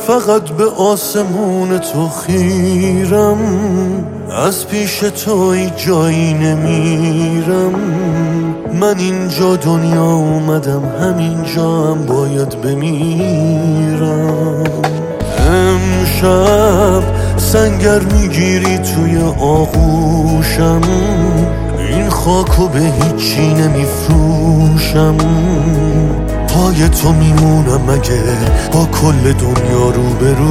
فقط به آسمون تو خیرم، از پیش تو ای جایی نمیرم. من اینجا دنیا اومدم، همینجا هم باید بمیرم. امشب سنگر میگیری توی آغوشم، این خاکو به هیچی نمیفروشم. پای تو میمونم اگه با کل دنیا رو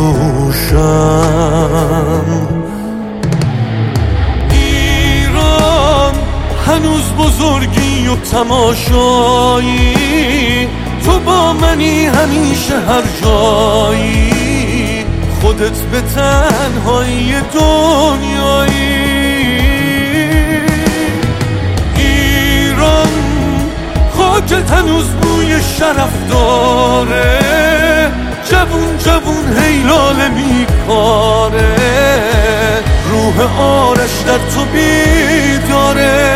بروشم. ایران هنوز بزرگی و تماشایی، تو با منی همیشه هر جایی. خودت به تنهایی دنیایی. ایران خاکت هنوز بوی شرف داره، جوون جوون هیلاله میکاره. روح آرش در تو بیداره.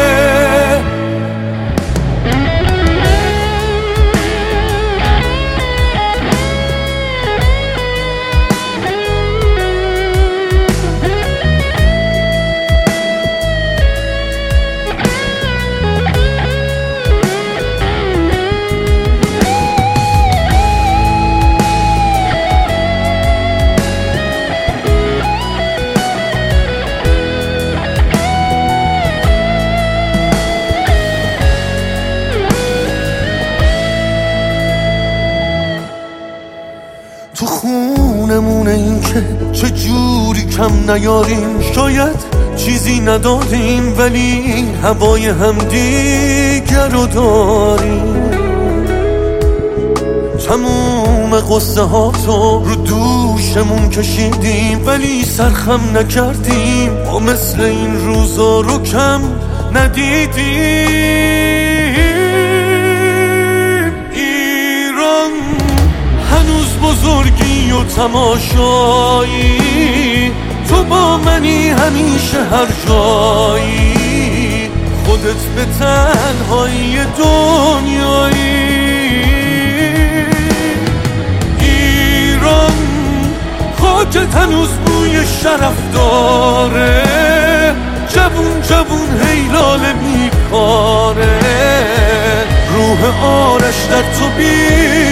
تو خونمونه این که چجوری کم نیاریم. شاید چیزی نداریم ولی هوای همدیگر رو داریم. تموم قصه ها تو رو دوشمون کشیدیم ولی سرخم نکردیم. ما مثل این روزا رو کم ندیدیم. ایران هنوز بزرگی و تماشایی، تو با منی همیشه هر جایی. خودت به تنهایی دنیایی. ایران خاکت هنوز بوی شرف داره، جوون جوون هیلاله میکاره. روح آرش در تو